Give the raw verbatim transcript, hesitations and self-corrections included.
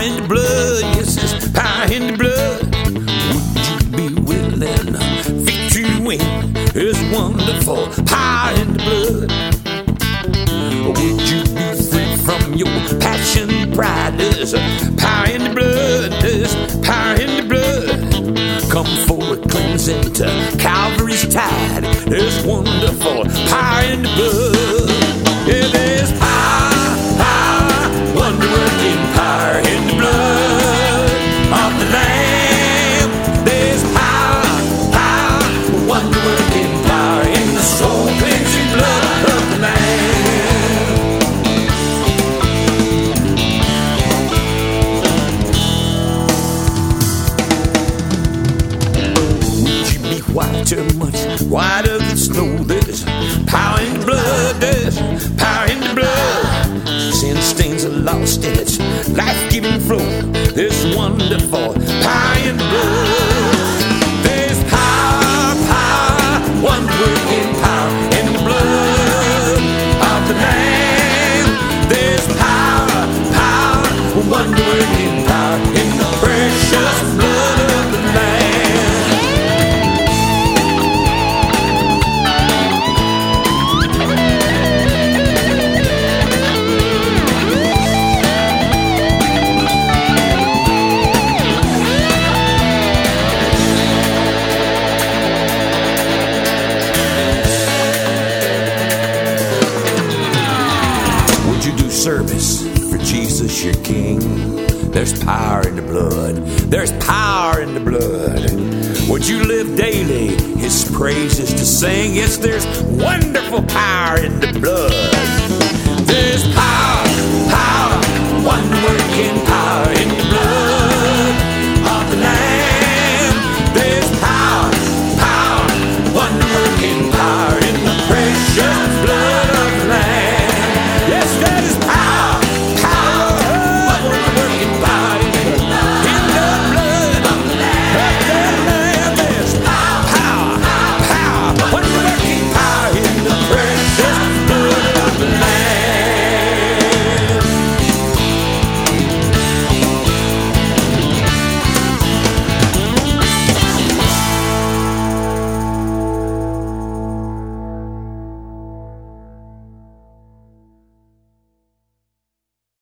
in the blood. Yes, there's power in the blood. Would you be willing? Victory to win. There's wonderful power in the blood. Would you be free from your passion and pride? There's power in the blood. There's power in the blood. Come for a cleansing to Calvary's tide. There's wonderful power in the blood. Yeah, there's power, power, wonder-working power in the blood of the Lamb. There's power, power, wonder-working power in the soul-cleansing blood of the Lamb. Would you be whiter, much whiter than snow? There's power in the blood. There's power in the blood. Sin stains are lost in its life-giving flow. There's wonderful power in the blood. There's power, power, wonder-working power in the blood of the Lamb. There's power, power, wonder-working power in the precious blood of the Lamb. Service for Jesus your King. There's power in the blood. There's power in the blood. Would you live daily his praises to sing? Yes, there's wonderful power in the blood. There's power, power, wonderful